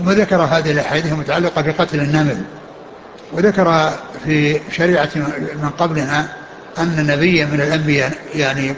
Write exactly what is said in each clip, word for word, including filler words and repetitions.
ثم ذكر هذه الأحاديث المتعلقة بقتل النمل. وذكر في شريعة من قبلنا أن نبيا من الأنبياء يعني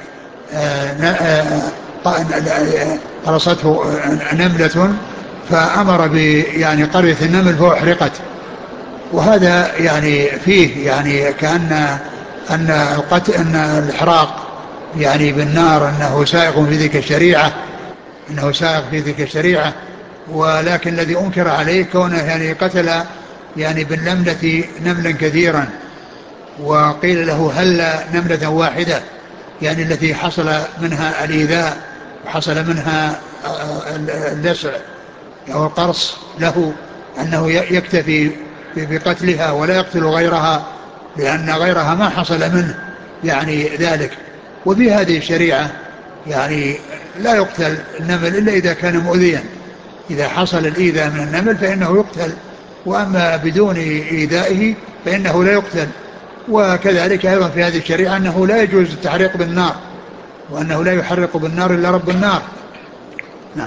قرصته نملة فأمر ب يعني قرية النمل فأحرقت. وهذا يعني فيه يعني كأن أن القتل أن الإحراق يعني بالنار أنه سائغ في ذيك الشريعة أنه سائغ في ذيك الشريعة. ولكن الذي أنكر عليه كونه يعني قتل يعني بالنملة نملا كثيرا، وقيل له هل نملة واحدة يعني التي حصل منها الإيذاء وحصل منها اللسع أو القرص له، أنه يكتفي بقتلها ولا يقتل غيرها لأن غيرها ما حصل منه يعني ذلك. وفي هذه الشريعة يعني لا يقتل النمل إلا إذا كان مؤذيا، إذا حصل الإيذاء من النمل فإنه يقتل، وأما بدون إيذائه فإنه لا يقتل. وكذلك أيضا في هذه الشريعة أنه لا يجوز التحريق بالنار، وأنه لا يحرق بالنار إلا رب النار. نعم.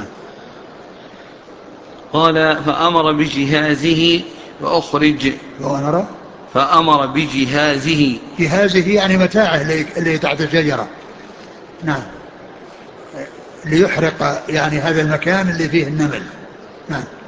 قال فأمر بجهازه وأخرج وأمر فأمر بجهازه جهازه يعني متاعه اللي تحت الشجرة. نعم، ليحرق يعني هذا المكان اللي فيه النمل. نعم.